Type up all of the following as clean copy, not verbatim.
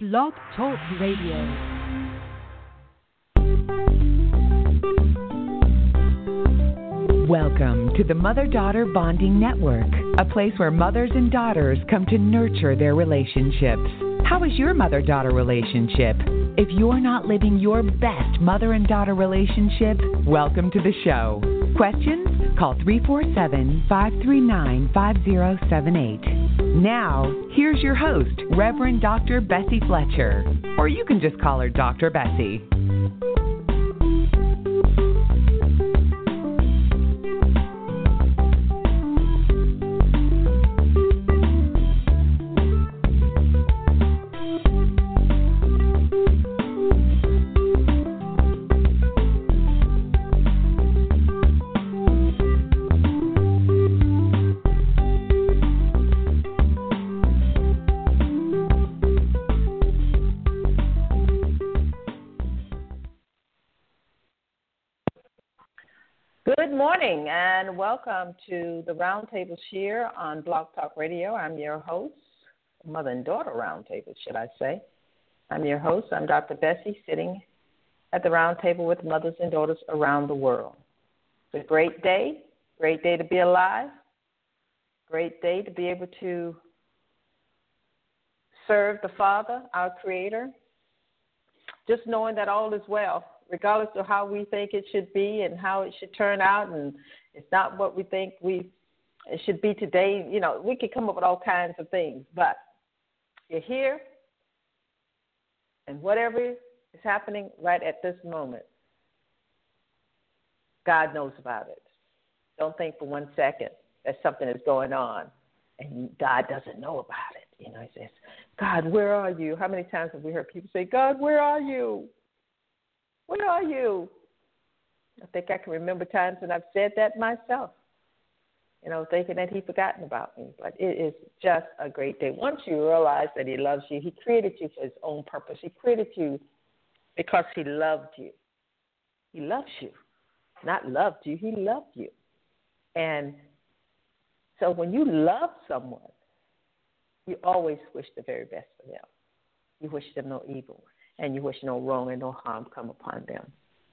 Blog Talk Radio. Welcome to the Mother-Daughter Bonding Network, a place where mothers and daughters come to nurture their relationships. How is your mother-daughter relationship? If you're not living your best mother and daughter relationship, welcome to the show. Questions? Call 347-539-5078. Now, here's your host, Reverend Dr. Bessie Fletcher, or you can just call her Dr. Bessie. Good morning and welcome to the Roundtable Share on Blog Talk Radio. I'm your host, Mother and Daughter Roundtable, should I say. I'm your host. I'm Dr. Bessie, sitting at the roundtable with mothers and daughters around the world. It's a great day to be alive, great day to be able to serve the Father, our Creator, just knowing that all is well, regardless of how we think it should be and how it should turn out, and it's not what we think it should be today. You know, we could come up with all kinds of things, but you're here, and whatever is happening right at this moment, God knows about it. Don't think for 1 second that something is going on and God doesn't know about it. You know, he says, God, where are you? How many times have we heard people say, God, where are you? Where are you? I think I can remember times when I've said that myself, you know, thinking that he's forgotten about me. But it is just a great day. Once you realize that he loves you, he created you for his own purpose. He created you because he loved you. He loves you. Not loved you, he loved you. And so when you love someone, you always wish the very best for them. You wish them no evil. And you wish no wrong and no harm come upon them.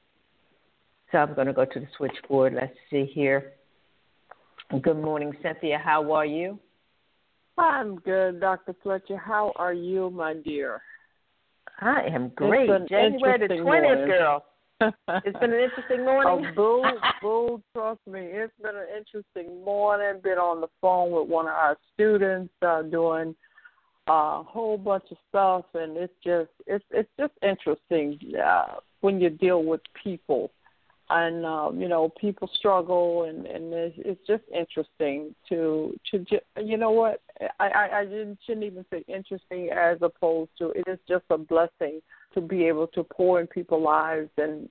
So I'm going to go to the switchboard. Let's see here. Good morning, Cynthia. How are you? I'm good, Dr. Fletcher. How are you, my dear? I am great. January the 20th, girl. It's been an interesting morning. Boo, trust me. It's been an interesting morning. Been on the phone with one of our students doing a whole bunch of stuff, and it's just interesting when you deal with people, and you know, people struggle, and it's just interesting to you know what, I shouldn't even say interesting as opposed to, it is just a blessing to be able to pour in people's lives, and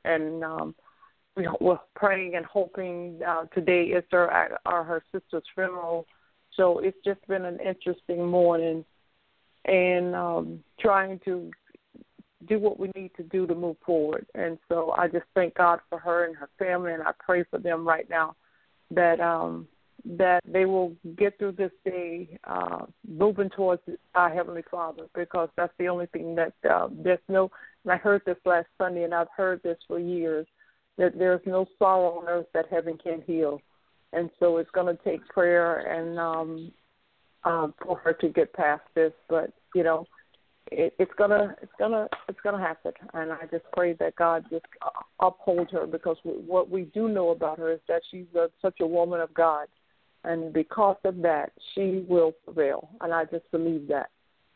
we're praying and hoping. Today is her sister's funeral, so it's just been an interesting morning. And trying to do what we need to do to move forward. And so I just thank God for her and her family, and I pray for them right now that they will get through this day moving towards our Heavenly Father, because that's the only thing that there's no, and I heard this last Sunday, and I've heard this for years, that there's no sorrow on earth that heaven can't heal. And so it's going to take prayer and for her to get past this, but you know, it's gonna happen, and I just pray that God just uphold her, because what we do know about her is that she's such a woman of God, and because of that, she will prevail, and I just believe that.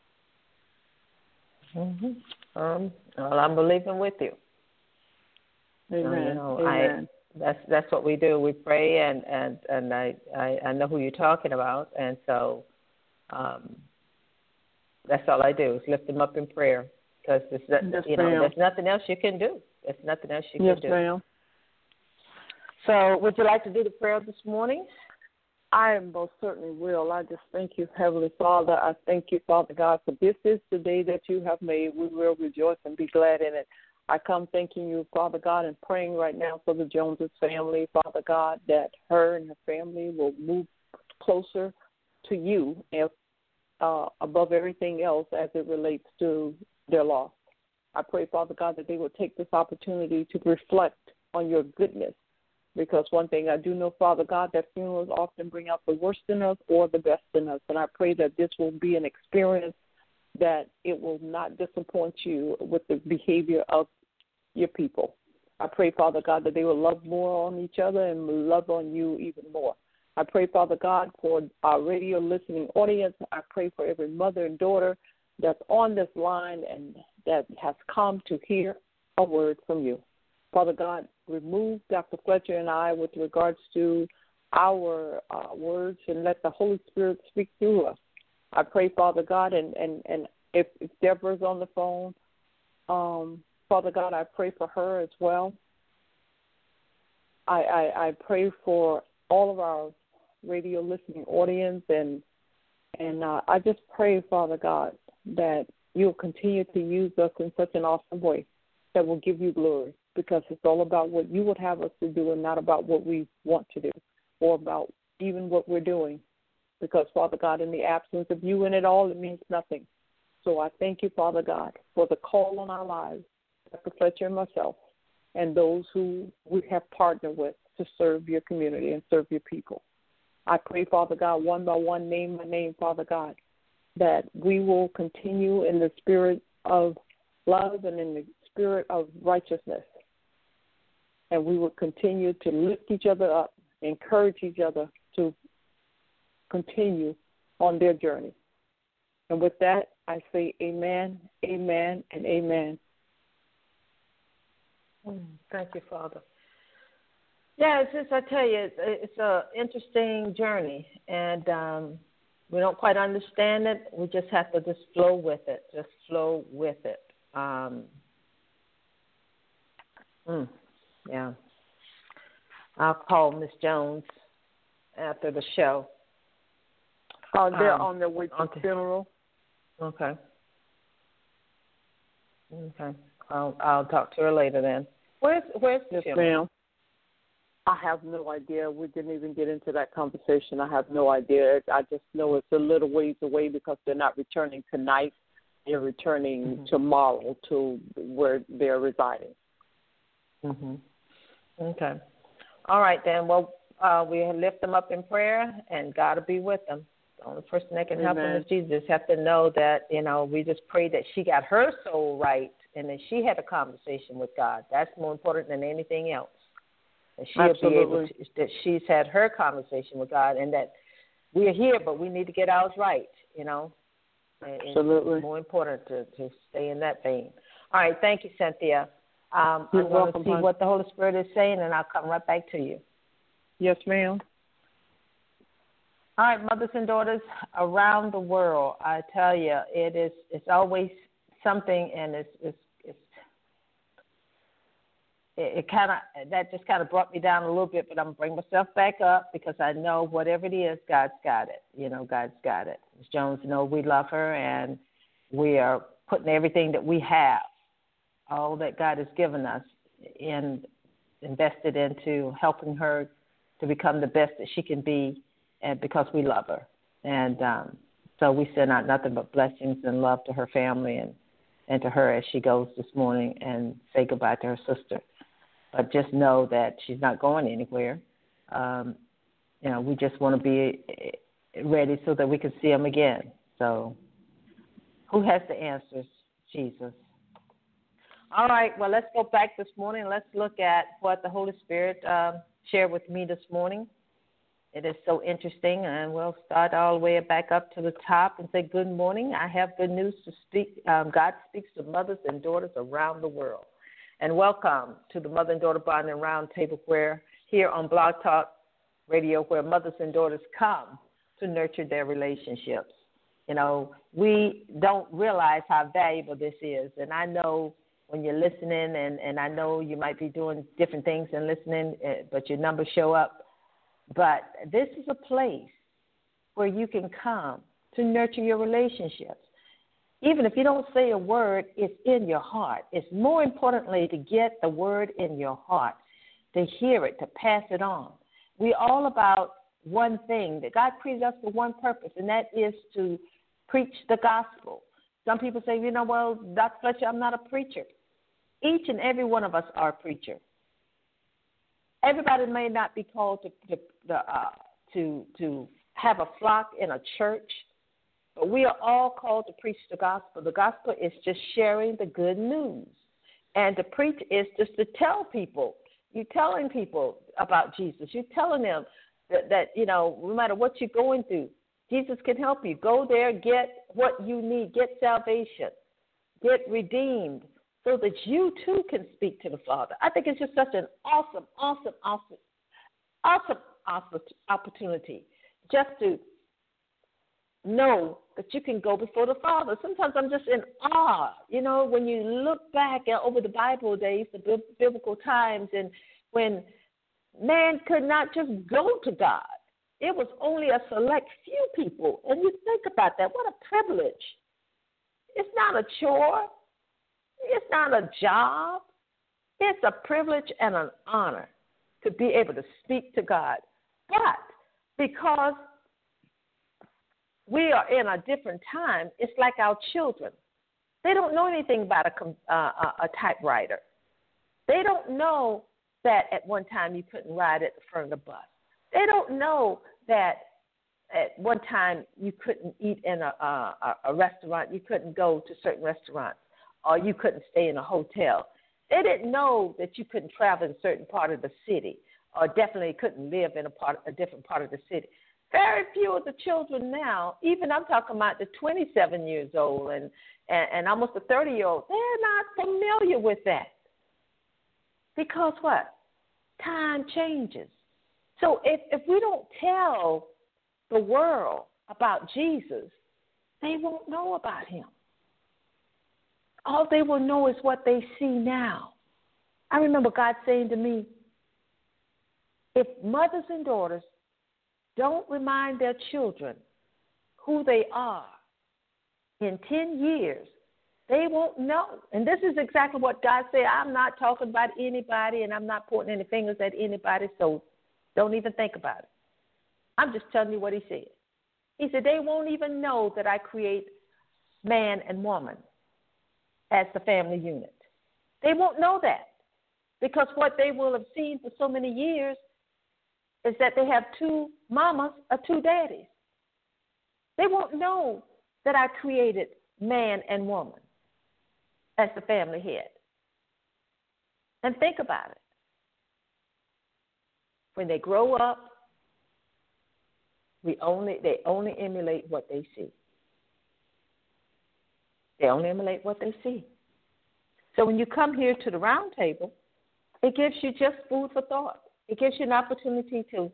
Mm-hmm. Well, I'm believing with you. Amen. You know, Amen. That's what we do. We pray, and I know who you're talking about, and so. That's all I do is lift them up in prayer, because there's nothing else you can do. There's nothing else you can do. Yes, ma'am. So would you like to do the prayer this morning? I most certainly will. I just thank you, Heavenly Father. I thank you, Father God, for this is the day that you have made. We will rejoice and be glad in it. I come thanking you, Father God, and praying right now for the Joneses family, Father God, that her and her family will move closer to you and above everything else as it relates to they're lost. I pray, Father God, that they will take this opportunity to reflect on your goodness, because one thing I do know, Father God, that funerals often bring out the worst in us or the best in us, and I pray that this will be an experience that it will not disappoint you with the behavior of your people. I pray, Father God, that they will love more on each other and will love on you even more. I pray, Father God, for our radio listening audience. I pray for every mother and daughter that's on this line and that has come to hear a word from you. Father God, remove Dr. Fletcher and I with regards to our words and let the Holy Spirit speak through us. I pray, Father God, and if Deborah's on the phone, Father God, I pray for her as well. I pray for all of our radio listening audience, and I just pray, Father God, that you'll continue to use us in such an awesome way that will give you glory, because it's all about what you would have us to do and not about what we want to do or about even what we're doing. Because, Father God, in the absence of you in it all, it means nothing. So I thank you, Father God, for the call on our lives, Dr. Fletcher and myself, and those who we have partnered with to serve your community and serve your people. I pray, Father God, one by one, name by name, Father God, that we will continue in the spirit of love and in the spirit of righteousness. And we will continue to lift each other up, encourage each other to continue on their journey. And with that, I say amen, amen, and amen. Thank you, Father. Yeah, it's just, I tell you, it's an interesting journey, and we don't quite understand it. We just have to just flow with it, Yeah. I'll call Miss Jones after the show. They're on their way to the funeral. Okay. I'll talk to her later then. Where's the funeral? Ma'am. I have no idea. We didn't even get into that conversation. I have no idea. I just know it's a little ways away because they're not returning tonight. They're returning tomorrow to where they're residing. Okay. All right, then. Well, we lift them up in prayer, and God will be with them. The only person that can help them is Jesus. Have to know that, we just pray that she got her soul right and that she had a conversation with God. That's more important than anything else. That she'll be able to, that she's had her conversation with God, and that we are here, but we need to get ours right, Absolutely. It's more important to stay in that vein. All right, thank you, Cynthia. I'm You're going welcome, to see what the Holy Spirit is saying, and I'll come right back to you. Yes, ma'am. All right, mothers and daughters around the world, I tell you, it's always something, and that just kind of brought me down a little bit, but I'm going to bring myself back up because I know whatever it is, God's got it. God's got it. Ms. Jones, we love her, and we are putting everything that we have, all that God has given us, and invested into helping her to become the best that she can be, and because we love her. And so we send out nothing but blessings and love to her family and to her as she goes this morning, and say goodbye to her sister. But just know that she's not going anywhere. We just want to be ready so that we can see them again. So who has the answers? Jesus. All right, well, let's go back this morning. Let's look at what the Holy Spirit shared with me this morning. It is so interesting, and we'll start all the way back up to the top and say, good morning. I have good news to speak. God speaks to mothers and daughters around the world. And welcome to the Mother and Daughter Bonding Roundtable, where here on Blog Talk Radio, where mothers and daughters come to nurture their relationships. We don't realize how valuable this is. And I know when you're listening, and I know you might be doing different things and listening, but your numbers show up. But this is a place where you can come to nurture your relationships. Even if you don't say a word, it's in your heart. It's more importantly to get the word in your heart, to hear it, to pass it on. We're all about one thing, that God created us for one purpose, and that is to preach the gospel, Some people say, well, Dr. Fletcher, I'm not a preacher. Each and every one of us are a preacher. Everybody may not be called to have a flock in a church, but we are all called to preach the gospel. The gospel is just sharing the good news. And to preach is just to tell people. You're telling people about Jesus. You're telling them that no matter what you're going through, Jesus can help you. Go there, get what you need, get salvation, get redeemed, so that you too can speak to the Father. I think it's just such an awesome opportunity just to know that you can go before the Father. Sometimes I'm just in awe, when you look back over the Bible days, the biblical times, and when man could not just go to God. It was only a select few people. And you think about that. What a privilege. It's not a chore. It's not a job. It's a privilege and an honor to be able to speak to God. But because we are in a different time, it's like our children. They don't know anything about a typewriter. They don't know that at one time you couldn't ride at the front of the bus. They don't know that at one time you couldn't eat in a restaurant. You couldn't go to certain restaurants, or you couldn't stay in a hotel. They didn't know that you couldn't travel in a certain part of the city, or definitely couldn't live in a different part of the city. Very few of the children now, even I'm talking about the 27 years old and almost the 30-year-old, they're not familiar with that. Because what? Time changes. So if we don't tell the world about Jesus, they won't know about him. All they will know is what they see now. I remember God saying to me, if mothers and daughters don't remind their children who they are in 10 years, they won't know. And this is exactly what God said. I'm not talking about anybody, and I'm not pointing any fingers at anybody, so don't even think about it. I'm just telling you what he said. He said they won't even know that I create man and woman as the family unit. They won't know that, because what they will have seen for so many years is that they have two mamas or two daddies. They won't know that I created man and woman as the family head. And think about it. When they grow up, they only emulate what they see. They only emulate what they see. So when you come here to the round table, it gives you just food for thought. It gives you an opportunity to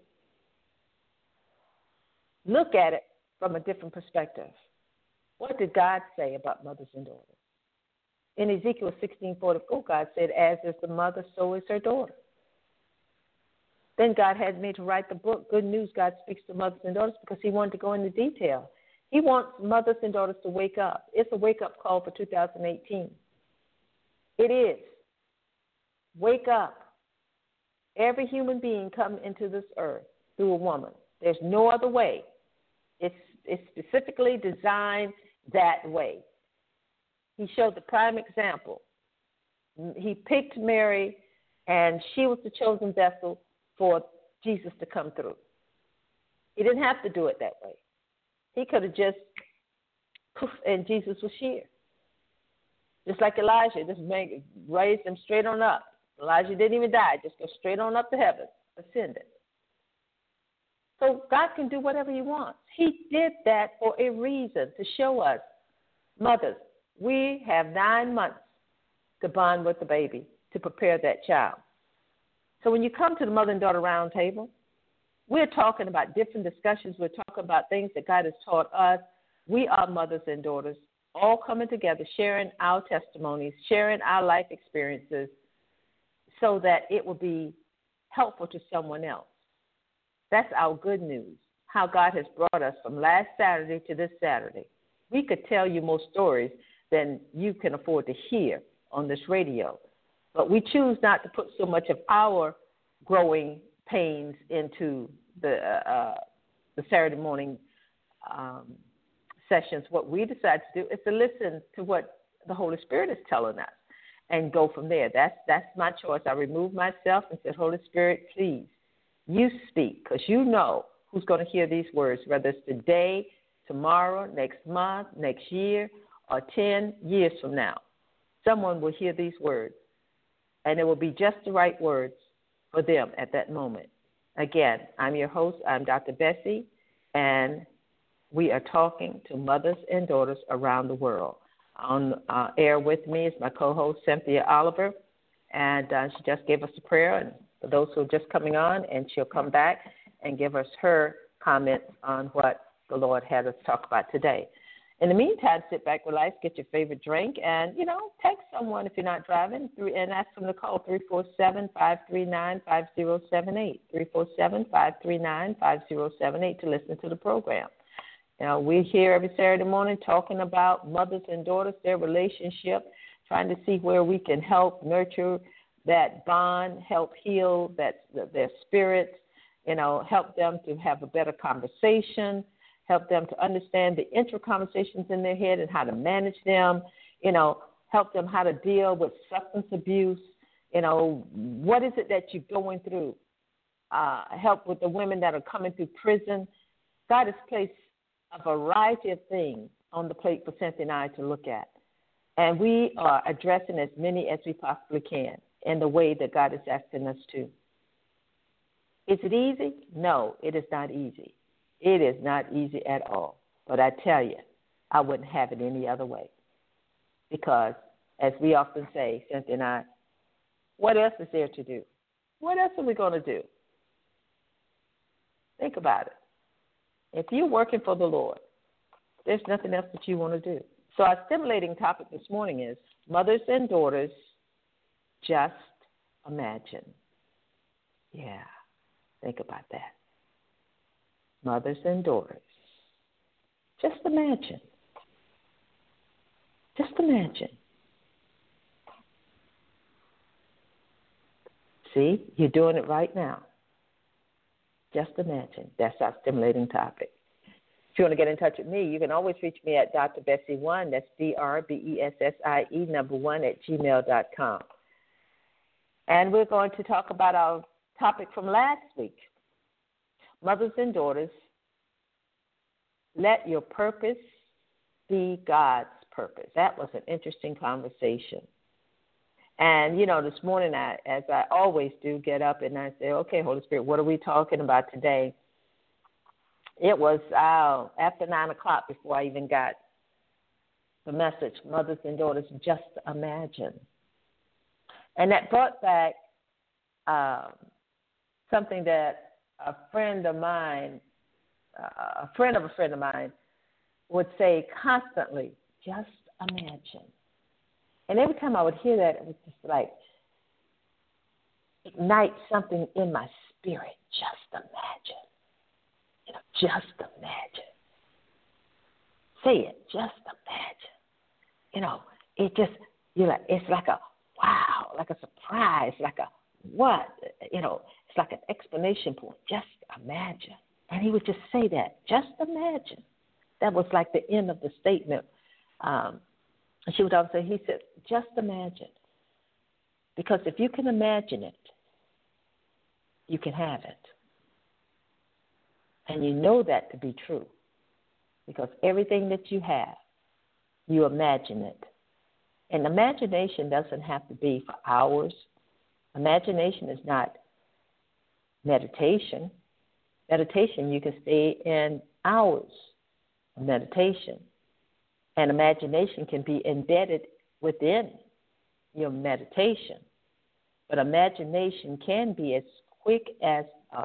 look at it from a different perspective. What did God say about mothers and daughters? In Ezekiel 16:44, God said, as is the mother, so is her daughter. Then God had me to write the book, Good News, God Speaks to Mothers and Daughters, because he wanted to go into detail. He wants mothers and daughters to wake up. It's a wake-up call for 2018. It is. Wake up. Every human being come into this earth through a woman. There's no other way. It's specifically designed that way. He showed the prime example. He picked Mary, and she was the chosen vessel for Jesus to come through. He didn't have to do it that way. He could have just poof, and Jesus was here. Just like Elijah, just raised him straight on up. Elijah didn't even die, just go straight on up to heaven, ascended. So God can do whatever he wants. He did that for a reason, to show us, mothers, we have 9 months to bond with the baby, to prepare that child. So when you come to the mother and daughter round table, we're talking about different discussions. We're talking about things that God has taught us. We are mothers and daughters, all coming together, sharing our testimonies, sharing our life experiences, so that it will be helpful to someone else. That's our good news, how God has brought us from last Saturday to this Saturday. We could tell you more stories than you can afford to hear on this radio. But we choose not to put so much of our growing pains into the Saturday morning sessions, what we decide to do is to listen to what the Holy Spirit is telling us and go from there. That's my choice. I removed myself and said, Holy Spirit, please, you speak, because you know who's going to hear these words, whether it's today, tomorrow, next month, next year, or 10 years from now. Someone will hear these words, and it will be just the right words for them at that moment. Again, I'm your host. I'm Dr. Bessie, and we are talking to mothers and daughters around the world. On air with me is my co-host, Cynthia Oliver, and she just gave us a prayer, and for those who are just coming on, and she'll come back and give us her comments on what the Lord had us talk about today. In the meantime, sit back, relax, get your favorite drink, and, text someone if you're not driving and ask them to call 347-539-5078, 347-539-5078 to listen to the program. We're here every Saturday morning talking about mothers and daughters, their relationship, trying to see where we can help nurture that bond, help heal their spirits, help them to have a better conversation, help them to understand the intra-conversations in their head and how to manage them, help them how to deal with substance abuse, what is it that you're going through, help with the women that are coming through prison. God has placed a variety of things on the plate for Cynthia and I to look at, and we are addressing as many as we possibly can in the way that God is asking us to. Is it easy? No, it is not easy. It is not easy at all. But I tell you, I wouldn't have it any other way. Because, as we often say, Cynthia and I, what else is there to do? What else are we going to do? Think about it. If you're working for the Lord, there's nothing else that you want to do. So our stimulating topic this morning is mothers and daughters, just imagine. Yeah, think about that. Mothers and daughters. Just imagine. Just imagine. See, you're doing it right now. Just imagine. That's our stimulating topic. If you want to get in touch with me, you can always reach me at Dr. Bessie1, that's DRBESSIE1 at gmail.com. And we're going to talk about our topic from last week. Mothers and daughters, let your purpose be God's purpose. That was an interesting conversation. And, this morning, as I always do, get up and I say, okay, Holy Spirit, what are we talking about today? It was after 9 o'clock before I even got the message, mothers and daughters, just imagine. And that brought back something that a friend of mine would say constantly, just imagine. And every time I would hear that, it was just like ignite something in my spirit. Just imagine. Just imagine. Say it, just imagine. It just, it's like a wow, like a surprise, like a what, it's like an explanation point. Just imagine. And he would just say that, just imagine. That was like the end of the statement. And she would always say, he said, just imagine. Because if you can imagine it, you can have it. And you know that to be true. Because everything that you have, you imagine it. And imagination doesn't have to be for hours. Imagination is not meditation. Meditation, you can stay in hours of meditation. And imagination can be embedded within your meditation. But imagination can be as quick as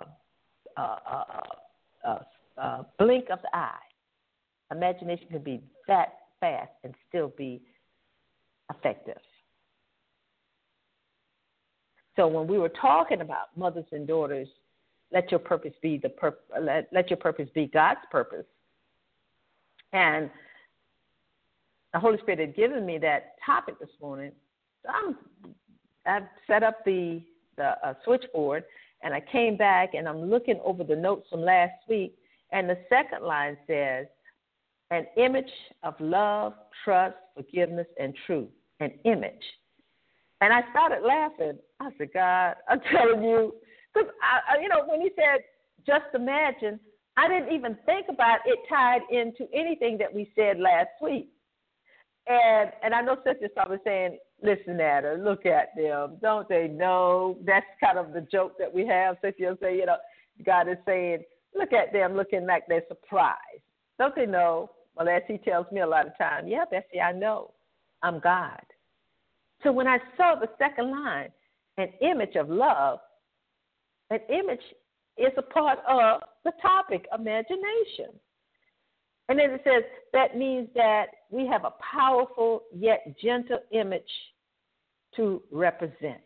a blink of the eye. Imagination can be that fast and still be effective. So when we were talking about mothers and daughters, let your purpose be let your purpose be God's purpose. And the Holy Spirit had given me that topic this morning. So I've set up the switchboard, and I came back, and I'm looking over the notes from last week, and the second line says, An image of love, trust, forgiveness, and truth. An image. And I started laughing. I said, God, I'm telling you, because, when he said, just imagine, I didn't even think about it tied into anything that we said last week. And I know Sister started saying, listen at her, look at them. Don't they know? That's kind of the joke that we have. So if you'll say, God is saying, look at them looking like they're surprised. Don't they know? Well, as he tells me a lot of times, yeah, Bessie, I know. I'm God. So when I saw the second line, an image of love, an image is a part of the topic, imagination. And then it says that means that we have a powerful yet gentle image to represent.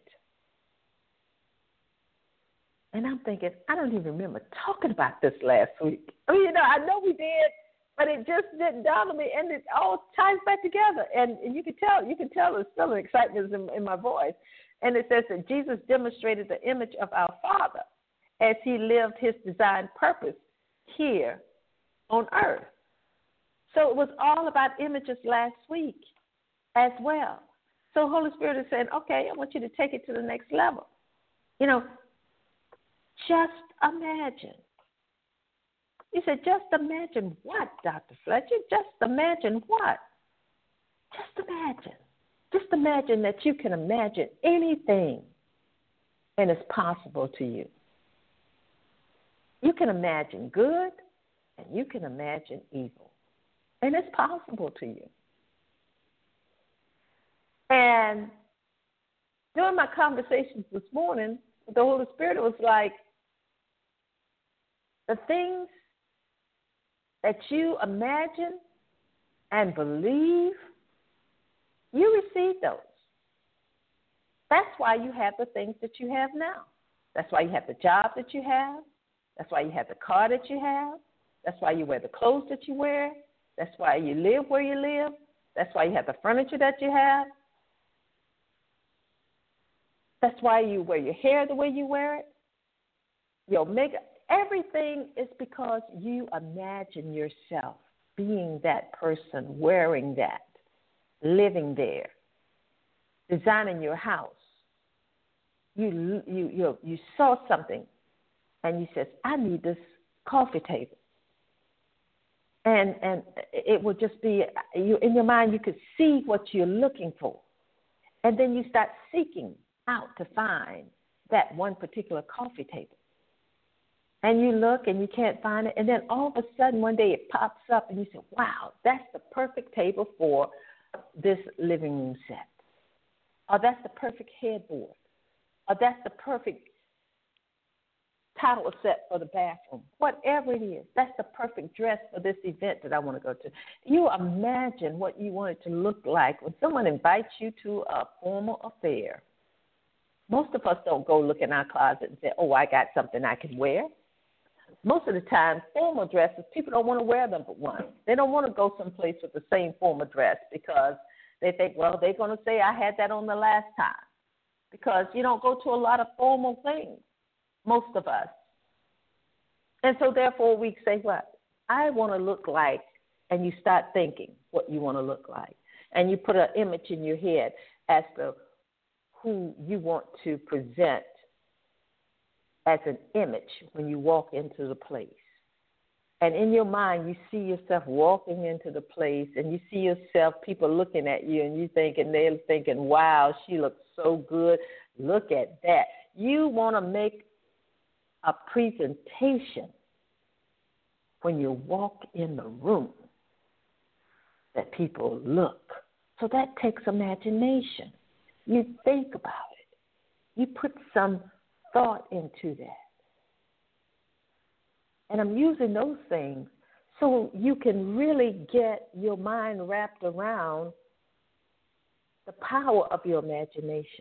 And I'm thinking, I don't even remember talking about this last week. I mean, I know we did, but it just didn't dawn on me, and it all ties back together. And you can tell there's still an excitement in my voice. And it says that Jesus demonstrated the image of our Father as he lived his designed purpose here on earth. So it was all about images last week as well. So Holy Spirit is saying, okay, I want you to take it to the next level. Just imagine. He said, just imagine what, Dr. Fletcher? Just imagine what? Just imagine. Just imagine that you can imagine anything and it's possible to you. You can imagine good and you can imagine evil. And it's possible to you. And during my conversations this morning, the Holy Spirit was like, the things that you imagine and believe, you receive those. That's why you have the things that you have now. That's why you have the job that you have. That's why you have the car that you have. That's why you wear the clothes that you wear. That's why you live where you live. That's why you have the furniture that you have. That's why you wear your hair the way you wear it. Your makeup. Everything is because you imagine yourself being that person, wearing that, living there, designing your house. You saw something, and you said, I need this coffee table. And it would just be, in your mind, you could see what you're looking for. And then you start seeking out to find that one particular coffee table. And you look and you can't find it. And then all of a sudden one day it pops up and you say, wow, that's the perfect table for this living room set. Or that's the perfect headboard. Or that's the perfect towel set for the bathroom. Whatever it is, that's the perfect dress for this event that I want to go to. You imagine what you want it to look like when someone invites you to a formal affair. Most of us don't go look in our closet and say, oh, I got something I can wear. Most of the time, formal dresses, people don't want to wear them but once. They don't want to go someplace with the same formal dress because they think, well, they're going to say I had that on the last time. Because you don't go to a lot of formal things, most of us. And so therefore we say what? I want to look like, and you start thinking what you want to look like. And you put an image in your head as to who you want to present as an image when you walk into the place. And in your mind, you see yourself walking into the place, and you see yourself, people looking at you, and they're thinking, wow, she looks so good. Look at that. You want to make a presentation when you walk in the room that people look. So that takes imagination. You think about it. You put some thought into that. And I'm using those things so you can really get your mind wrapped around the power of your imagination.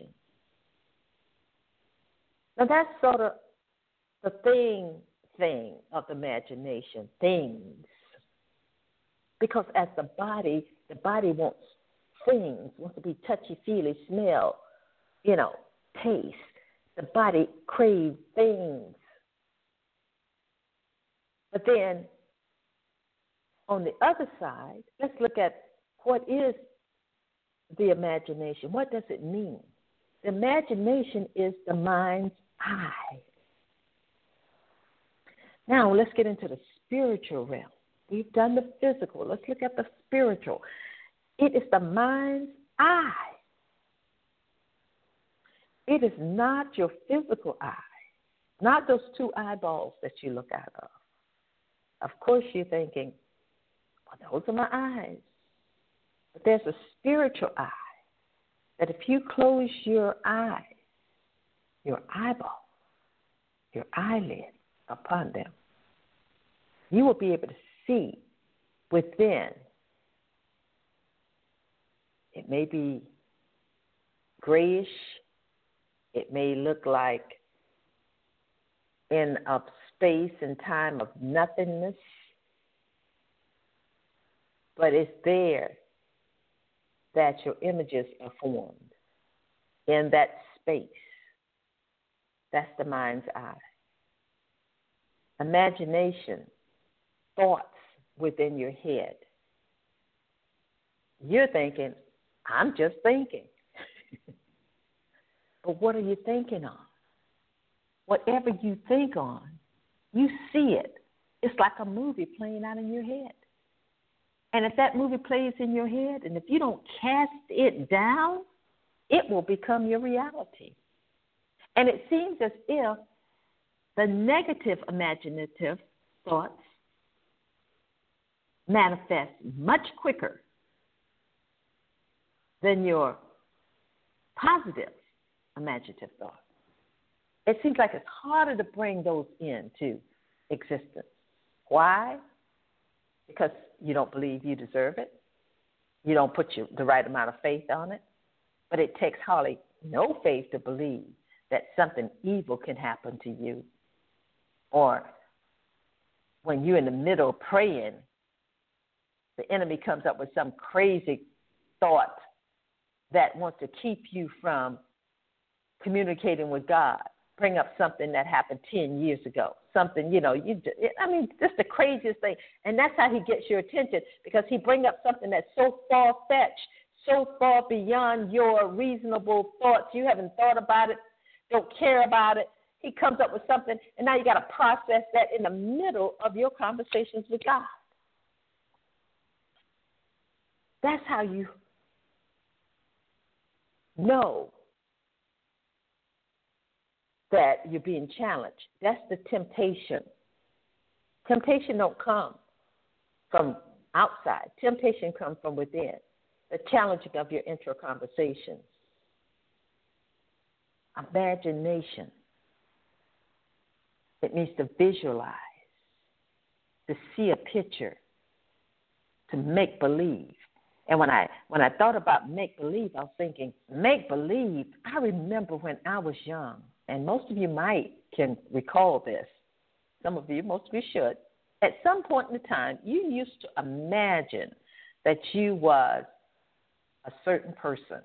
Now that's sort of the thing of the imagination, things. Because as the body wants things, wants to be touchy-feely, smell, taste. The body craves things. But then on the other side, let's look at what is the imagination. What does it mean? The imagination is the mind's eye. Now, let's get into the spiritual realm. We've done the physical. Let's look at the spiritual. It is the mind's eye. It is not your physical eye, not those two eyeballs that you look out of. Of course, you're thinking, well, those are my eyes. But there's a spiritual eye that if you close your eye, your eyeball, your eyelid upon them, you will be able to see within. It may be grayish. It may look like in a space and time of nothingness, but it's there that your images are formed in that space. That's the mind's eye. Imagination, thoughts within your head. You're thinking, I'm just thinking. But what are you thinking on? Whatever you think on, you see it. It's like a movie playing out in your head. And if that movie plays in your head, and if you don't cast it down, it will become your reality. And it seems as if the negative imaginative thoughts manifest much quicker than your positive imaginative thoughts. It seems like it's harder to bring those into existence. Why? Because you don't believe you deserve it. You don't put the right amount of faith on it. But it takes hardly no faith to believe that something evil can happen to you. Or when you're in the middle of praying, the enemy comes up with some crazy thought that wants to keep you from communicating with God. Bring up something that happened 10 years ago. Something, just the craziest thing. And that's how he gets your attention, because he brings up something that's so far-fetched, so far beyond your reasonable thoughts. You haven't thought about it, don't care about it. He comes up with something, and now you got to process that in the middle of your conversations with God. That's how you know that you're being challenged. That's the temptation. Temptation don't come from outside. Temptation comes from within, the challenging of your inner conversations. Imagination. It means to visualize, to see a picture, to make believe. And when I thought about make believe, I was thinking, make believe. I remember when I was young, and most of you can recall this. Some of you, most of you should. At some point in the time, you used to imagine that you was a certain person.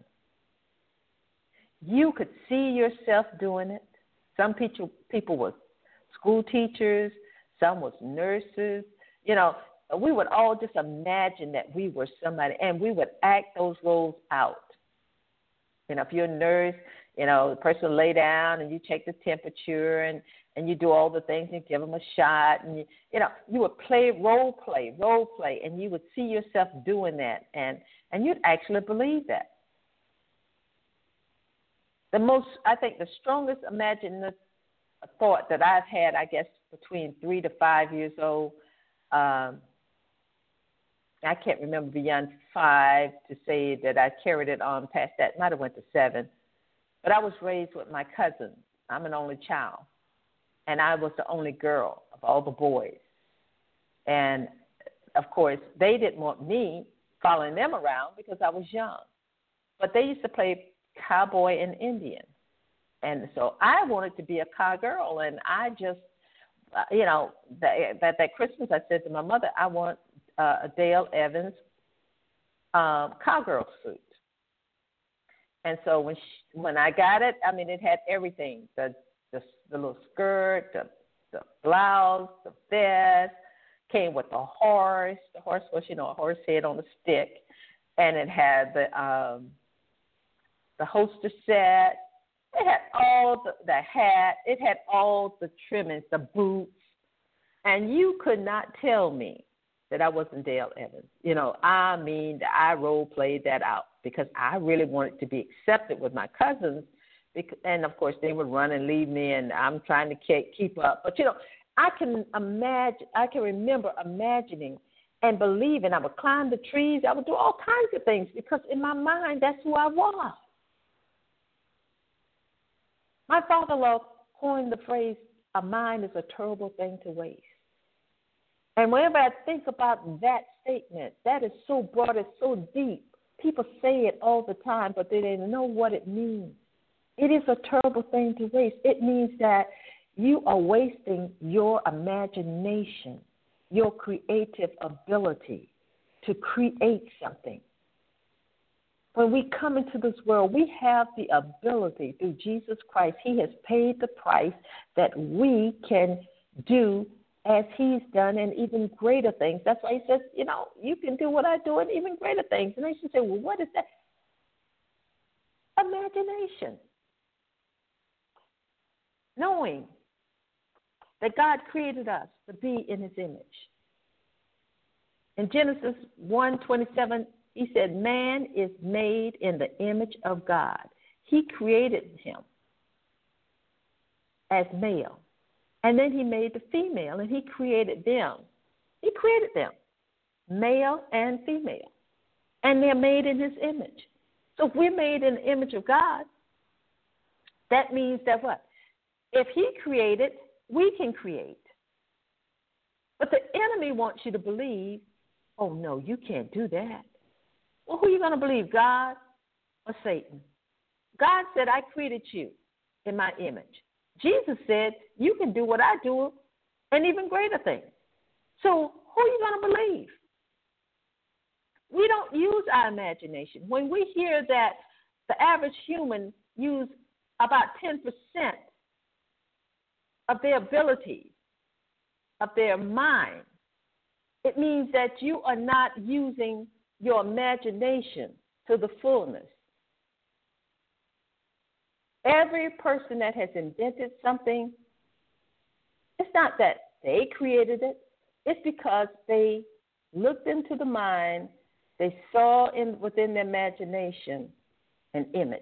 You could see yourself doing it. Some people were school teachers. Some was nurses. We would all just imagine that we were somebody, and we would act those roles out. If you're a nurse, the person will lay down and you check the temperature and you do all the things and give them a shot. And, you would role play, and you would see yourself doing that, and you'd actually believe that. I think the strongest imaginative thought that I've had, I guess, between 3 to 5 years old, I can't remember beyond 5 to say that I carried it on past that. Might have went to 7. But I was raised with my cousins. I'm an only child. And I was the only girl of all the boys. And, of course, they didn't want me following them around because I was young. But they used to play cowboy and Indian. And so I wanted to be a cowgirl. And I just, that Christmas I said to my mother, I want a Dale Evans cowgirl suit. And so when I got it, it had everything, the little skirt, the blouse, the vest, came with a horse. The horse was, a horse head on a stick, and it had the holster set. It had all the hat. It had all the trimmings, the boots. And you could not tell me that I wasn't Dale Evans. I role-played that out because I really wanted to be accepted with my cousins. And, of course, they would run and leave me, and I'm trying to keep up. But, I can remember imagining and believing. I would climb the trees. I would do all kinds of things because in my mind, that's who I was. My father-in-law coined the phrase, a mind is a terrible thing to waste. And whenever I think about that statement, that is so broad, it's so deep. People say it all the time, but they don't know what it means. It is a terrible thing to waste. It means that you are wasting your imagination, your creative ability to create something. When we come into this world, we have the ability through Jesus Christ. He has paid the price that we can do as he's done and even greater things. That's why he says, you can do what I do and even greater things. And they should say, well, what is that? Imagination. Knowing that God created us to be in his image. In Genesis 1:27, he said, man is made in the image of God. He created him as male. And then he made the female, and he created them. He created them, male and female. And they're made in his image. So if we're made in the image of God, that means that what? If he created, we can create. But the enemy wants you to believe, oh, no, you can't do that. Well, who are you going to believe, God or Satan? God said, I created you in my image. Jesus said, you can do what I do and even greater things. So who are you going to believe? We don't use our imagination. When we hear that the average human use about 10% of their ability, of their mind, it means that you are not using your imagination to the fullness. Every person that has invented something, it's not that they created it. It's because they looked into the mind, they saw within their imagination an image.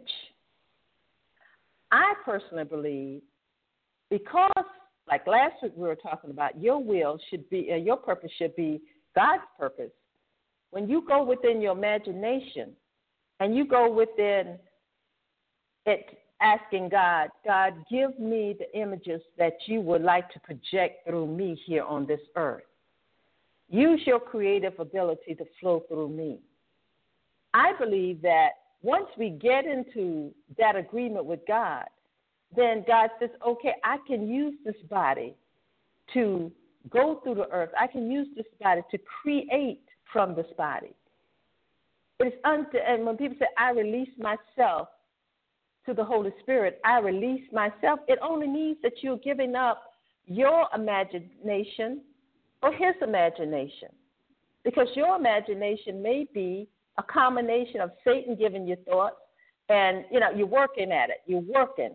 I personally believe because, like last week we were talking about, your will should be, your purpose should be God's purpose. When you go within your imagination and you go within it, asking God, give me the images that you would like to project through me here on this earth. Use your creative ability to flow through me. I believe that once we get into that agreement with God, then God says, okay, I can use this body to go through the earth. I can use this body to create from this body. And when people say, I release myself to the Holy Spirit, I release myself, it only means that you're giving up your imagination for his imagination. Because your imagination may be a combination of Satan giving you thoughts, and, you're working at it. You're working.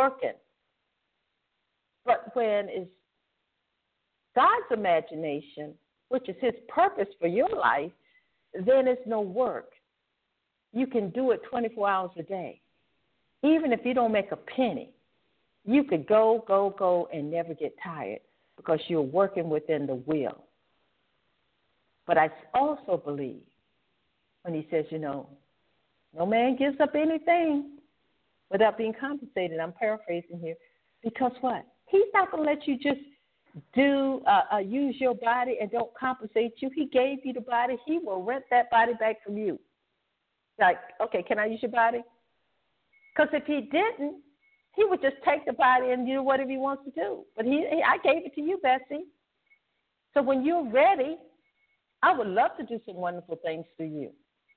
But when it's God's imagination, which is his purpose for your life, then it's no work. You can do it 24 hours a day. Even if you don't make a penny, you could go, and never get tired because you're working within the will. But I also believe when he says, no man gives up anything without being compensated. I'm paraphrasing here. Because what? He's not going to let you just use your body and don't compensate you. He gave you the body. He will rent that body back from you. Like, okay, can I use your body? Because if he didn't, he would just take the body and do whatever he wants to do. But I gave it to you, Bessie. So when you're ready, I would love to do some wonderful things for you.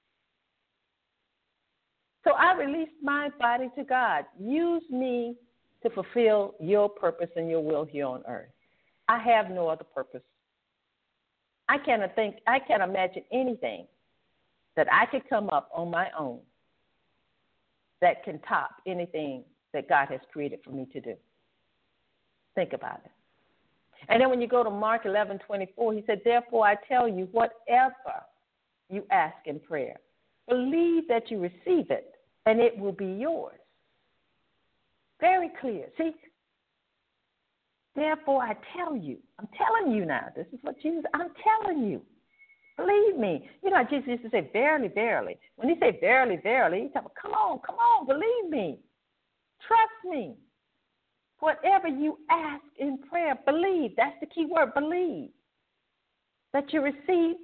So I released my body to God. Use me to fulfill your purpose and your will here on earth. I have no other purpose. I can't imagine anything that I could come up on my own that can top anything that God has created for me to do. Think about it. And then when you go to Mark 11:24, he said, therefore I tell you, whatever you ask in prayer, believe that you receive it, and it will be yours. Very clear. See? Therefore I tell you. I'm telling you now. This is what Jesus, I'm telling you. Believe me. You know, Jesus used to say, verily, verily. When he said verily, verily, he's talking, come on, believe me. Trust me. Whatever you ask in prayer, believe. That's the key word, believe. That you received,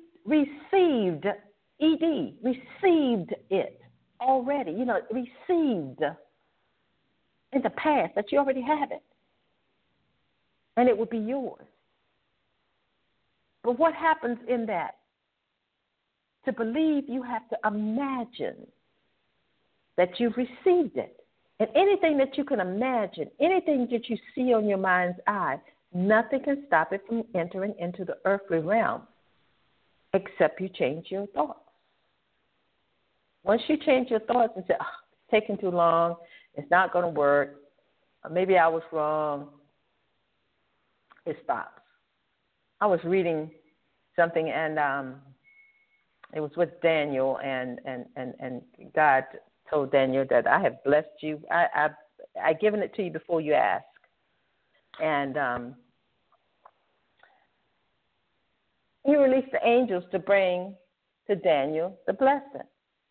E-D, received it already. You know, received in the past, that you already have it. And it will be yours. But what happens in that? To believe, you have to imagine that you've received it. And anything that you can imagine, anything that you see on your mind's eye, nothing can stop it from entering into the earthly realm except you change your thoughts. Once you change your thoughts and say, it's taking too long, it's not going to work, or maybe I was wrong, it stops. I was reading something, and it was with Daniel, and God told Daniel that I have blessed you. I've given it to you before you ask. And he released the angels to bring to Daniel the blessing.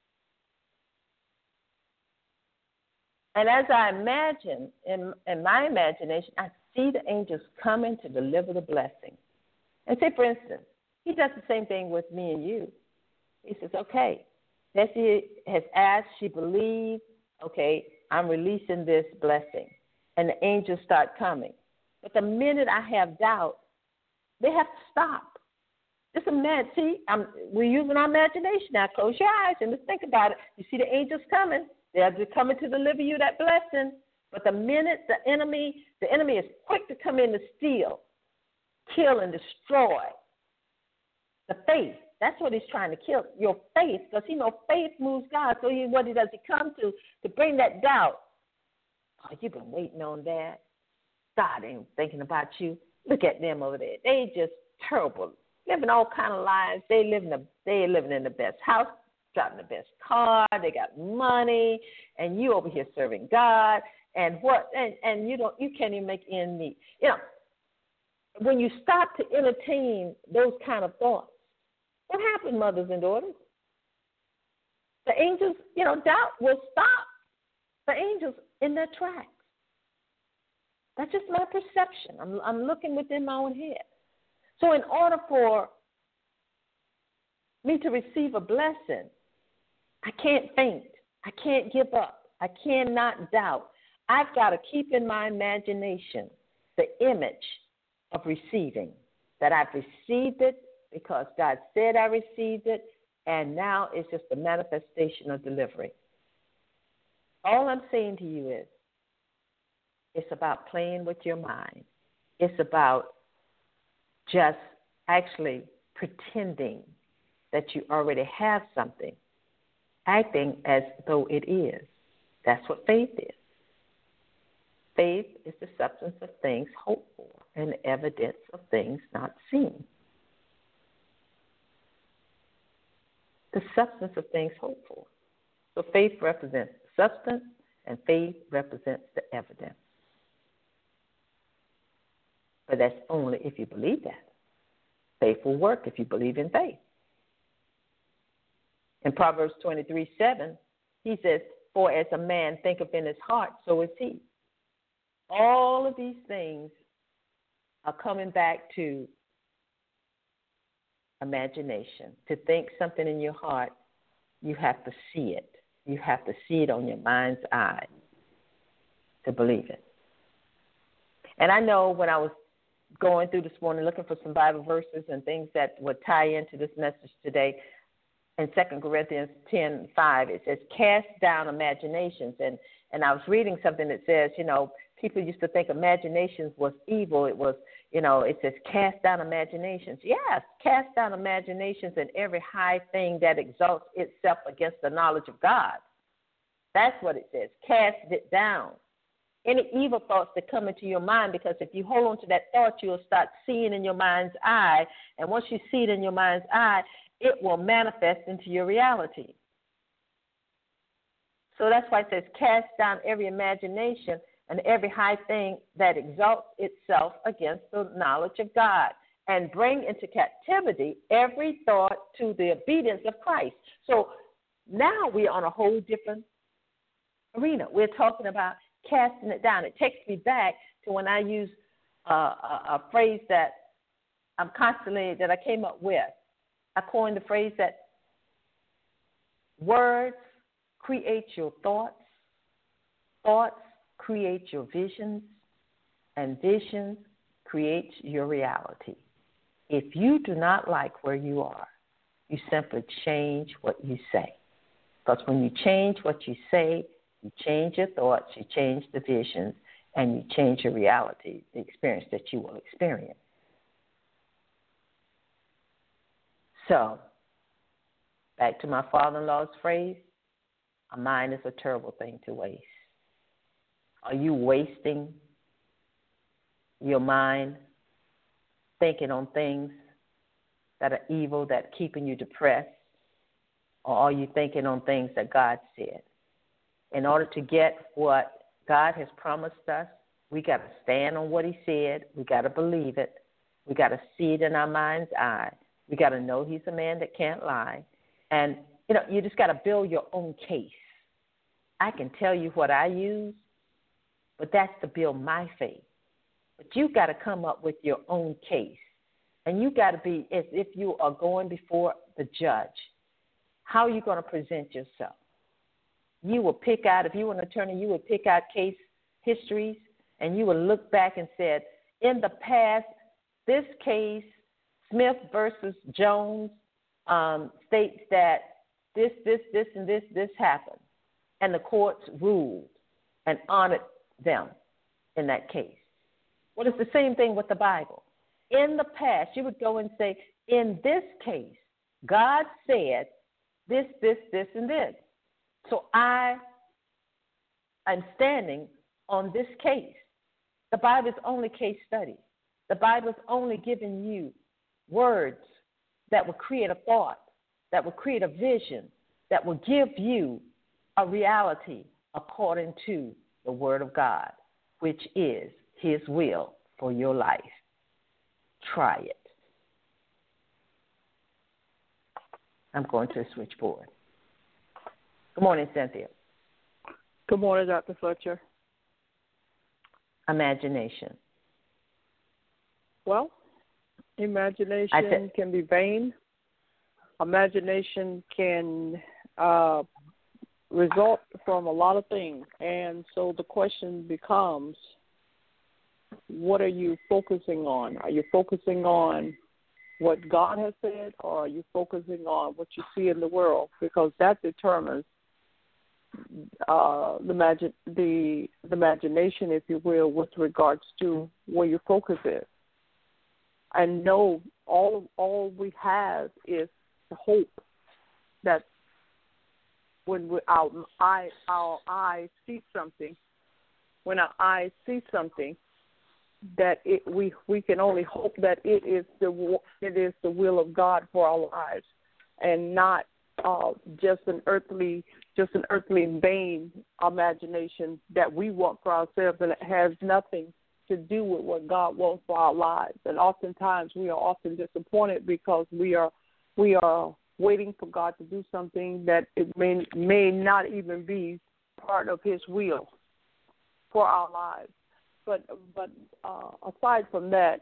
And as I imagine, in my imagination, I see the angels coming to deliver the blessing. And say, for instance, he does the same thing with me and you. He says, okay, Bessie has asked, she believed, okay, I'm releasing this blessing. And the angels start coming. But the minute I have doubt, they have to stop. Just imagine, see, we're using our imagination now. Close your eyes and just think about it. You see the angels coming. They're coming to deliver you that blessing. But the minute the enemy is quick to come in to steal, kill, and destroy the faith. That's what he's trying to kill, your faith, because faith moves God. So what he does, he comes to bring that doubt. Oh, you've been waiting on that. God ain't thinking about you. Look at them over there. They just terrible, living all kind of lives. They living in the best house, driving the best car. They got money, and you over here serving God. And you can't even make ends meet. You know, when you stop to entertain those kind of thoughts, what happened, mothers and daughters? The angels, doubt will stop the angels in their tracks. That's just my perception. I'm looking within my own head. So in order for me to receive a blessing, I can't faint. I can't give up. I cannot doubt. I've got to keep in my imagination the image of receiving, that I've received it because God said I received it, and now it's just a manifestation of delivery. All I'm saying to you is, it's about playing with your mind. It's about just actually pretending that you already have something, acting as though it is. That's what faith is. Faith is the substance of things hoped for and the evidence of things not seen. The substance of things hoped for. So faith represents the substance, and faith represents the evidence. But that's only if you believe that. Faith will work if you believe in faith. In Proverbs 23:7, he says, for as a man thinketh in his heart, so is he. All of these things are coming back to imagination. To think something in your heart, you have to see it. You have to see it on your mind's eye to believe it. And I know when I was going through this morning looking for some Bible verses and things that would tie into this message today, in 2 Corinthians 10:5, it says, cast down imaginations. And I was reading something that says, people used to think imaginations was evil. It was, it says cast down imaginations. Yes, cast down imaginations and every high thing that exalts itself against the knowledge of God. That's what it says. Cast it down. Any evil thoughts that come into your mind, because if you hold on to that thought, you'll start seeing in your mind's eye. And once you see it in your mind's eye, it will manifest into your reality. So that's why it says cast down every imagination and every high thing that exalts itself against the knowledge of God, and bring into captivity every thought to the obedience of Christ. So now we're on a whole different arena. We're talking about casting it down. It takes me back to when I use a phrase that I came up with. I coined the phrase that words create your thoughts, thoughts create your visions, and visions create your reality. If you do not like where you are, you simply change what you say. Because when you change what you say, you change your thoughts, you change the visions, and you change your reality, the experience that you will experience. So, back to my father-in-law's phrase, a mind is a terrible thing to waste. Are you wasting your mind thinking on things that are evil, that are keeping you depressed? Or are you thinking on things that God said? In order to get what God has promised us, we got to stand on what he said. We got to believe it. We got to see it in our mind's eye. We got to know he's a man that can't lie. And, you just got to build your own case. I can tell you what I use, but that's to build my faith. But you got to come up with your own case. And you got to be as if you are going before the judge. How are you going to present yourself? You will pick out, if you were an attorney, you would pick out case histories, and you would look back and said, in the past, this case, Smith versus Jones, states that this, and this happened. And the courts ruled and honored them in that case. Well, it's the same thing with the Bible. In the past, you would go and say, in this case, God said this, and this. So I am standing on this case. The Bible is only case study. The Bible is only giving you words that will create a thought, that will create a vision, that will give you a reality according to the Word of God, which is his will for your life. Try it. I'm going to the switchboard. Good morning, Cynthia. Good morning, Dr. Fletcher. Imagination. Well, imagination can be vain. Imagination can result from a lot of things. And so the question becomes, what are you focusing on? Are you focusing on what God has said, or are you focusing on what you see in the world? Because that determines the imagination, if you will, with regards to where your focus is. And know all we have is the hope that when our eyes see something, that we can only hope that it is the will of God for our lives, and not just an earthly vain imagination that we want for ourselves, and it has nothing to do with what God wants for our lives. And oftentimes we are often disappointed because we are waiting for God to do something that it may not even be part of his will for our lives. But aside from that,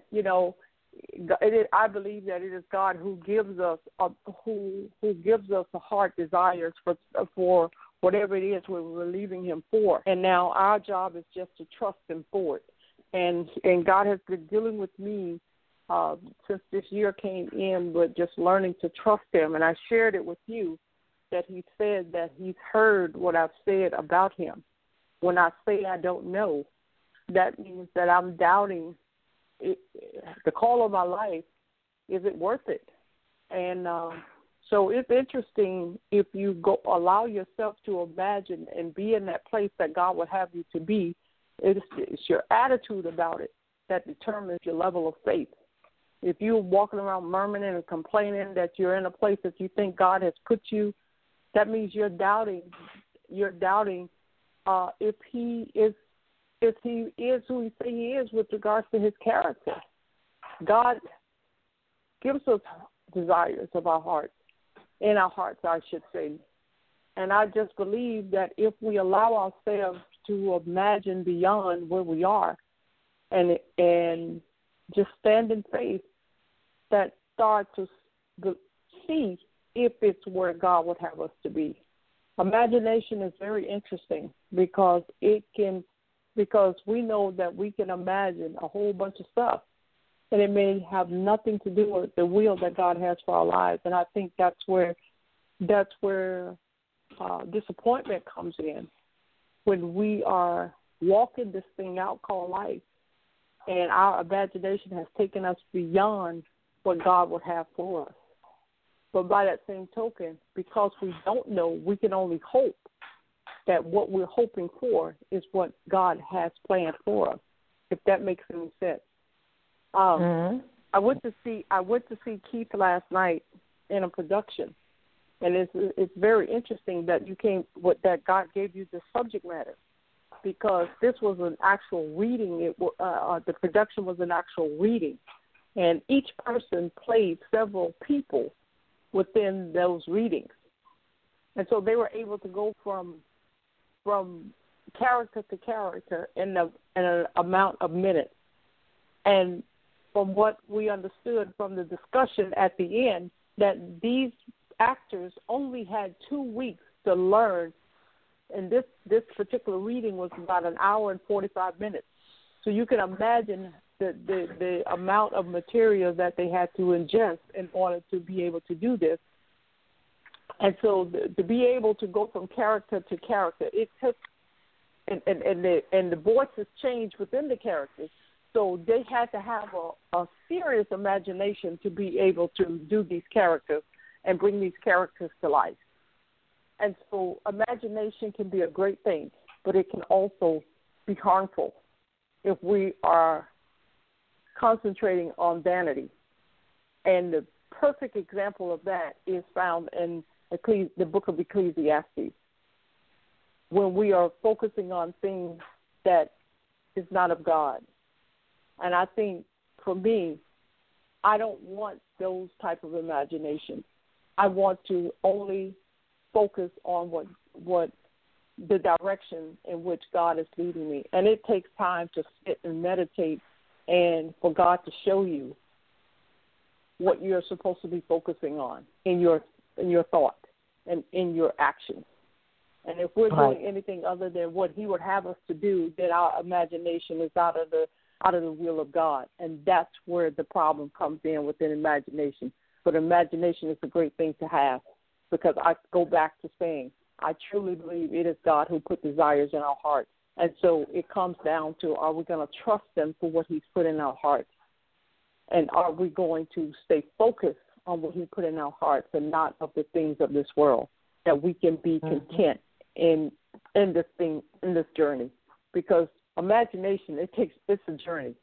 I believe that it is God who gives us the heart desires for whatever it is we're believing him for. And now our job is just to trust him for it. And God has been dealing with me since this year came in with just learning to trust him. And I shared it with you that he said that he's heard what I've said about him. When I say I don't know, that means that I'm doubting the call of my life. Is it worth it? And so it's interesting if you allow yourself to imagine and be in that place that God would have you to be. It's your attitude about it that determines your level of faith. If you're walking around murmuring and complaining that you're in a place that you think God has put you, that means you're doubting. You're doubting if He is who He say He is with regards to His character. God gives us desires of our hearts, in our hearts, I should say. And I just believe that if we allow ourselves to imagine beyond where we are, and just stand in faith, that start to see if it's where God would have us to be. Imagination is very interesting because we know that we can imagine a whole bunch of stuff, and it may have nothing to do with the will that God has for our lives. And I think that's where disappointment comes in, when we are walking this thing out called life, and our imagination has taken us beyond what God would have for us. But by that same token, because we don't know, we can only hope that what we're hoping for is what God has planned for us, if that makes any sense. I went to see Keith last night in a production, and it's very interesting that that God gave you the subject matter, because this was an actual reading. The production was an actual reading, and each person played several people within those readings, and so they were able to go from character to character in an amount of minutes. And from what we understood from the discussion at the end, that these actors only had 2 weeks to learn, and this particular reading was about an hour and 45 minutes. So you can imagine the amount of material that they had to ingest in order to be able to do this. And so to be able to go from character to character, it took, and the voices changed within the characters. So they had to have a serious imagination to be able to do these characters and bring these characters to life. And so imagination can be a great thing, but it can also be harmful if we are concentrating on vanity. And the perfect example of that is found in the book of Ecclesiastes, when we are focusing on things that is not of God. And I think, for me, I don't want those type of imagination. I want to only focus on what the direction in which God is leading me. And it takes time to sit and meditate and for God to show you what you're supposed to be focusing on in your thought and in your actions. And if we're doing anything other than what He would have us to do, then our imagination is out of the will of God. And that's where the problem comes in within imagination. But imagination is a great thing to have, because I go back to saying, I truly believe it is God who put desires in our hearts. And so it comes down to, are we going to trust Him for what He's put in our hearts? And are we going to stay focused on what He put in our hearts and not of the things of this world, that we can be content in this journey? Because imagination, it's a journey.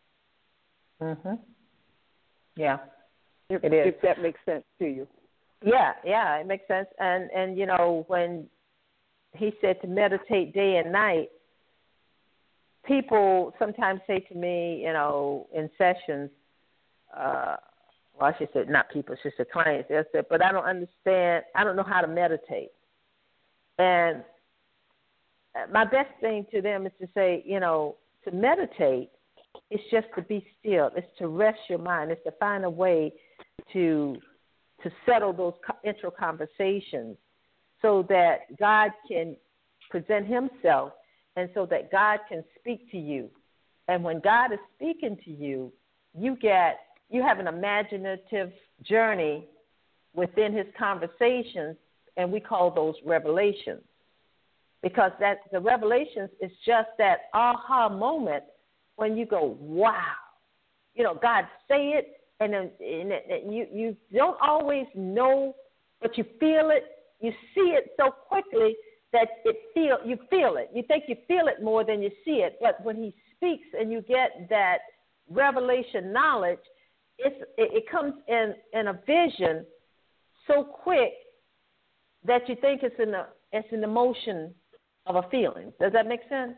Yeah, it is. If that makes sense to you. Yeah, it makes sense. And you know, when He said to meditate day and night, people sometimes say to me, you know, in sessions, well, I should say not people, it's just the clients. They said, but I don't understand. I don't know how to meditate. And my best thing to them is to say, you know, to meditate is just to be still. It's to rest your mind. It's to find a way to settle those intro conversations so that God can present Himself and so that God can speak to you. And when God is speaking to you, you have an imaginative journey within His conversations, and we call those revelations. because that the revelations is just that aha moment when you go, wow. You know, God say it, and then you don't always know, but you feel it. You see it so quickly that you feel it. You think you feel it more than you see it. But when he speaks and you get that revelation knowledge, it comes in a vision so quick that you think it's an emotion of a feeling. Does that make sense?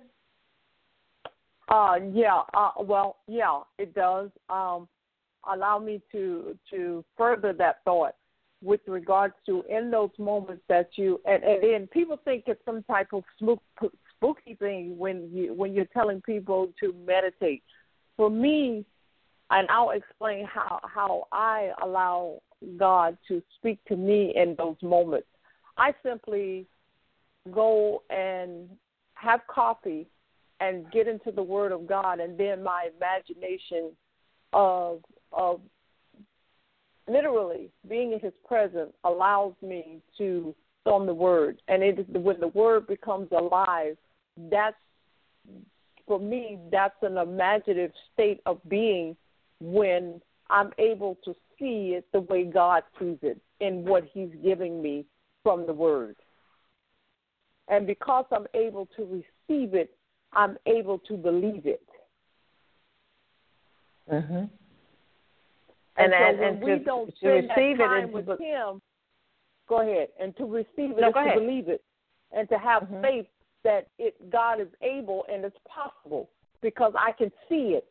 Yeah, it does. Allow me to further that thought with regards to in those moments that you and then people think it's some type of spooky thing when you're telling people to meditate. For me, and I'll explain how I allow God to speak to me in those moments. I simply go and have coffee and get into the Word of God, and then my imagination of literally being in His presence allows me to on the Word. And when the Word becomes alive, that's, for me, that's an imaginative state of being when I'm able to see it the way God sees it in what He's giving me from the Word. And because I'm able to receive it, I'm able to believe it. Mm-hmm. And we don't spend that time with Him, go ahead, and to receive it is to believe it, and to have faith that God is able and it's possible because I can see it.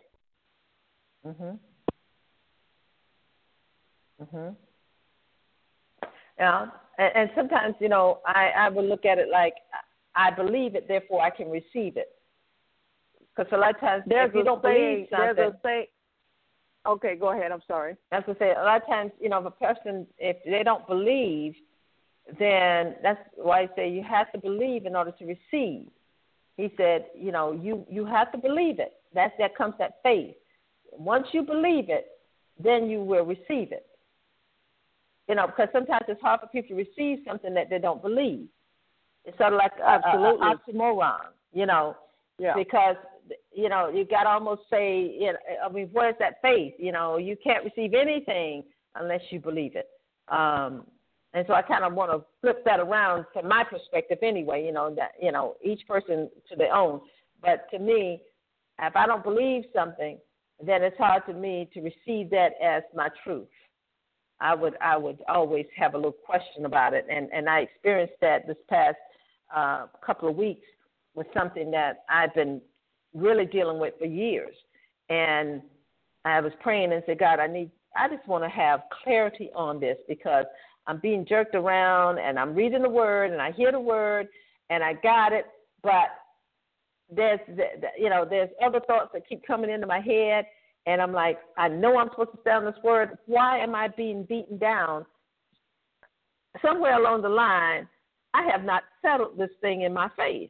Yeah, and sometimes, you know, I would look at it like I believe it, therefore I can receive it. Because a lot of times, if you don't believe something, okay, go ahead. I'm sorry. That's what I say. A lot of times, you know, if a person, if they don't believe, then that's why I say you have to believe in order to receive. He said, you know, you have to believe it. That comes that faith. Once you believe it, then you will receive it. You know, because sometimes it's hard for people to receive something that they don't believe. It's sort of like an oxymoron, you know, because, you know, you got to almost say, you know, I mean, where's that faith? You know, you can't receive anything unless you believe it. And so I kind of want to flip that around from my perspective anyway, you know, that, you know, each person to their own. But to me, if I don't believe something, then it's hard to me to receive that as my truth. I would always have a little question about it. And I experienced that this past couple of weeks with something that I've been really dealing with for years. And I was praying and said, God, I just want to have clarity on this because I'm being jerked around and I'm reading the Word and I hear the Word and I got it, but there's other thoughts that keep coming into my head. And I'm like, I know I'm supposed to stay on this Word. Why am I being beaten down? Somewhere along the line, I have not settled this thing in my faith.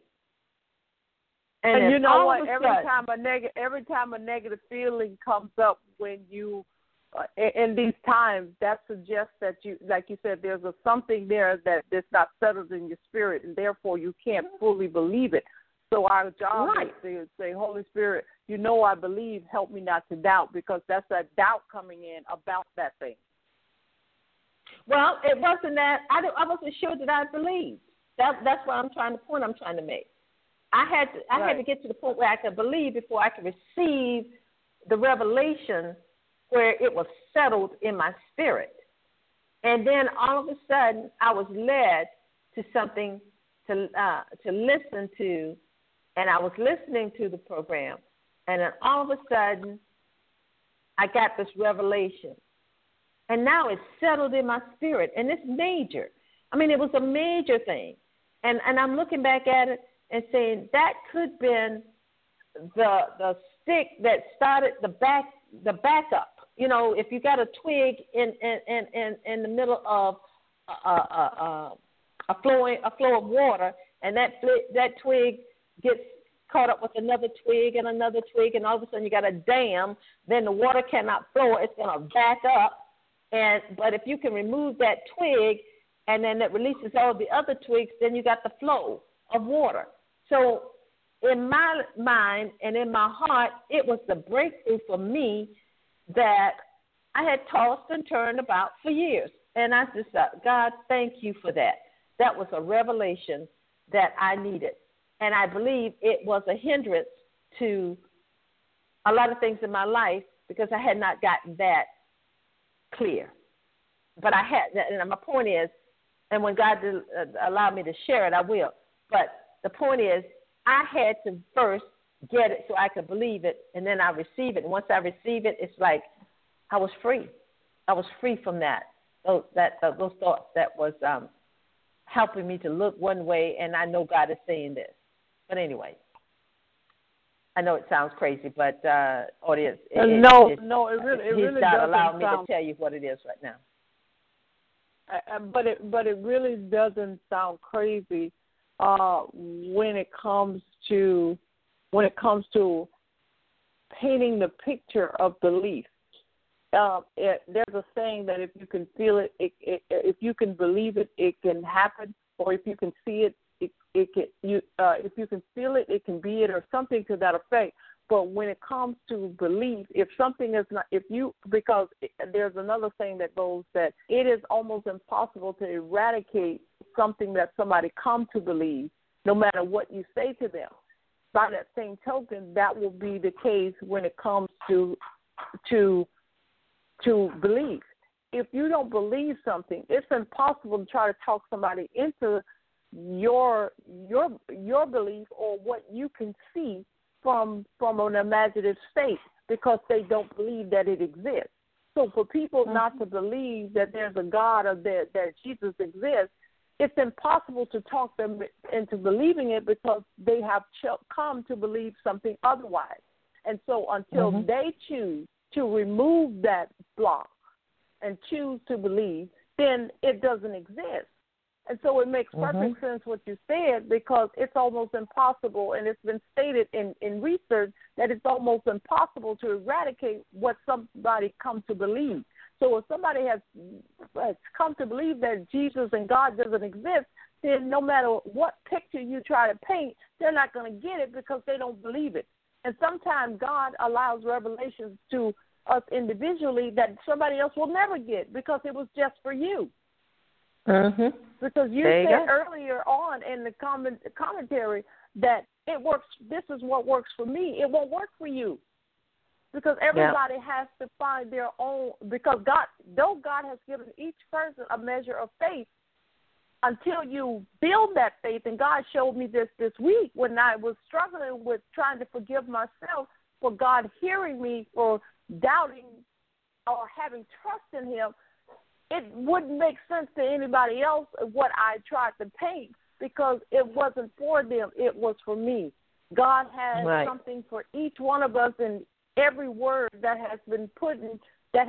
And you know what? Every time a negative feeling comes up when you, in these times, that suggests that you, like you said, there's something there that's not settled in your spirit, and therefore you can't fully believe it. So our job is to say, Holy Spirit, you know I believe, help me not to doubt, because that's that doubt coming in about that thing. Well, it wasn't that. I wasn't sure that I believed. That's what I'm trying to make. I had to get to the point where I could believe before I could receive the revelation where it was settled in my spirit. And then all of a sudden, I was led to something to listen to, and I was listening to the program. And then all of a sudden, I got this revelation. And now it's settled in my spirit, and it's major. I mean, it was a major thing. And I'm looking back at it and saying that could have been the stick that started the backup. You know, if you got a twig in the middle of a flow of water, and that twig gets caught up with another twig, and all of a sudden you got a dam, then the water cannot flow. It's going to back up. But if you can remove that twig, and then it releases all the other twigs, then you got the flow. of water. So in my mind and in my heart, it was the breakthrough for me that I had tossed and turned about for years. And I just thought, God, thank you for that. That was a revelation that I needed. And I believe it was a hindrance to a lot of things in my life because I had not gotten that clear. But I had, and my point is, and when God allowed me to share it, I will. But the point is, I had to first get it so I could believe it, and then I receive it. And once I receive it, it's like I was free. I was free from those thoughts that was helping me to look one way, and I know God is saying this. But anyway, I know it sounds crazy, but audience, it really He's not allowing me to tell you what it is right now. But it really doesn't sound crazy when it comes to painting the picture of belief. There's a saying that if you can feel it, if you can believe it, it can happen, or if you can see it, it can. If you can feel it, it can be it, or something to that effect. But when it comes to belief, if something is not, because there's another saying that goes that it is almost impossible to eradicate something that somebody come to believe, no matter what you say to them. By that same token, that will be the case when it comes to belief. If you don't believe something, it's impossible to try to talk somebody into your belief or what you can see from an imaginative state, because they don't believe that it exists. So for people not to believe that there's a God or that Jesus exists, it's impossible to talk them into believing it because they have come to believe something otherwise. And so until they choose to remove that block and choose to believe, then it doesn't exist. And so it makes perfect sense what you said, because it's almost impossible, and it's been stated in research that it's almost impossible to eradicate what somebody come to believe. So if somebody has come to believe that Jesus and God doesn't exist, then no matter what picture you try to paint, they're not going to get it because they don't believe it. And sometimes God allows revelations to us individually that somebody else will never get because it was just for you. Because you said earlier on in the commentary that it works. This is what works for me. It won't work for you, because everybody has to find their own. Because though God has given each person a measure of faith, until you build that faith. And God showed me this week when I was struggling with trying to forgive myself for God hearing me for doubting or having trust in Him. It wouldn't make sense to anybody else what I tried to paint, because it wasn't for them. It was for me. God has something for each one of us in every word that has been put in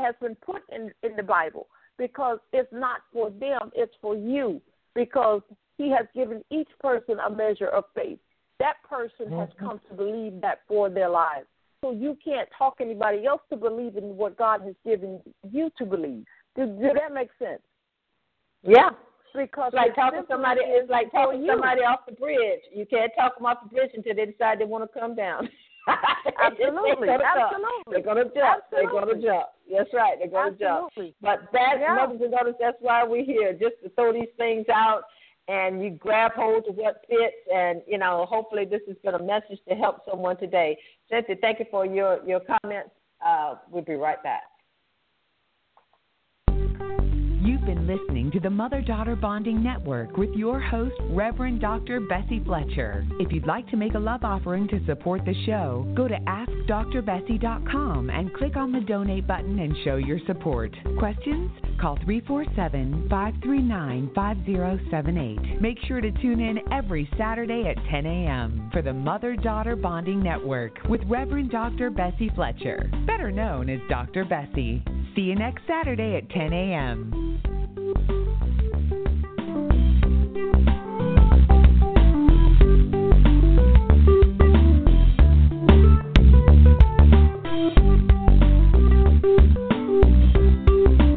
the Bible, because it's not for them. It's for you, because He has given each person a measure of faith. That person has come to believe that for their lives. So you can't talk anybody else to believe in what God has given you to believe. Does that make sense? Yeah. Because like talking somebody is like talking somebody off the bridge. You can't talk them off the bridge until they decide they want to come down. Absolutely. They're going to jump. They're going to jump. That's right. They're going to jump. But mothers and daughters, that's why we're here, just to throw these things out, and you grab hold of what fits. And, hopefully this has been a message to help someone today. Cynthia, thank you for your comments. We'll be right back. You've been listening to the Mother-Daughter Bonding Network with your host, Reverend Dr. Bessie Fletcher. If you'd like to make a love offering to support the show, go to AskDrBessie.com and click on the donate button and show your support. Questions? Call 347-539-5078. Make sure to tune in every Saturday at 10 a.m. for the Mother-Daughter Bonding Network with Reverend Dr. Bessie Fletcher, better known as Dr. Bessie. See you next Saturday at 10 a.m.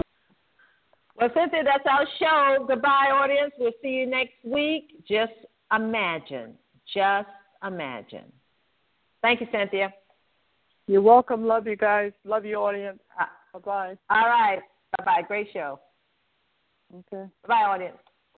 Well, Cynthia, that's our show. Goodbye, audience. We'll see you next week. Just imagine. Just imagine. Thank you, Cynthia. You're welcome. Love you guys. Love your audience. Bye-bye. All right. Bye-bye. Great show. Okay. Bye-bye, audience.